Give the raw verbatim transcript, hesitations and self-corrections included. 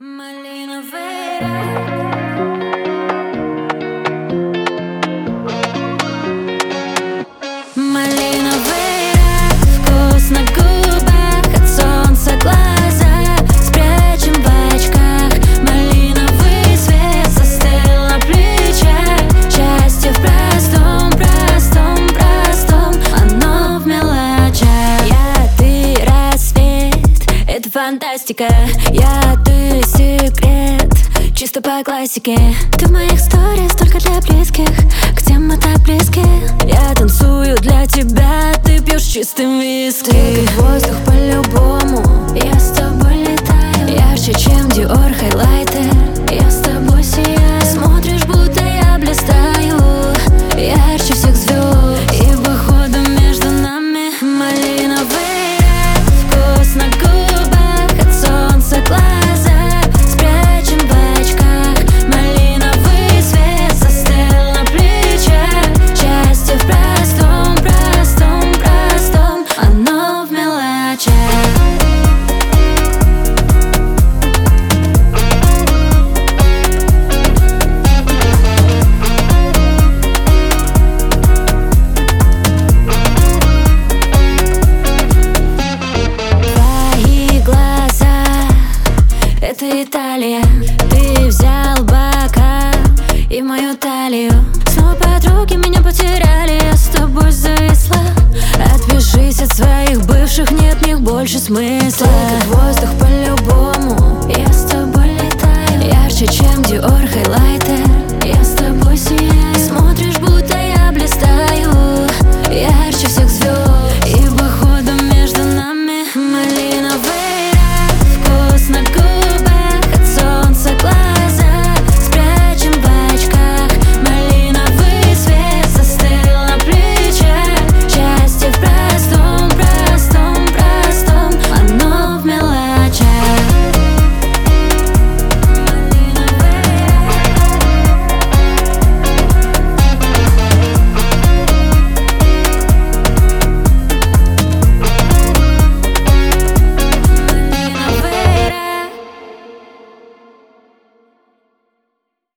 Малиновый рай. Малиновый рай, вкус на губах, от солнца глаза спрячем в очках. Малиновый свет застыл на плечах. Счастье в простом, простом, простом, оно в мелочах. Я, ты, рассвет, это фантастика. Я, ты, секрет, чисто по классике. Ты в моих сторис только для близких, где мы так близки. Я танцую для тебя, ты пьешь чистым виски. Ты как воздух по-любому, я с тобой летаю. Ярче, чем Dior хайлайтер, я с тобой сияю. Смотришь, будто я блистаю, ярче всех звезд. И походу между нами малиновый рай, вкус на губах, от солнца глаза спрячем в очках. Малиновый свет застыл на плечах. Счастье в простом, простом, простом, оно в мелочах. Твои глаза — это Италия. Ты взял бокал и мою талию. Снова подруги меня потеряли, я с тобой зависла. Отпишись от своих бывших, нет в них больше смысла. Ты как воздух по-любому, я с тобой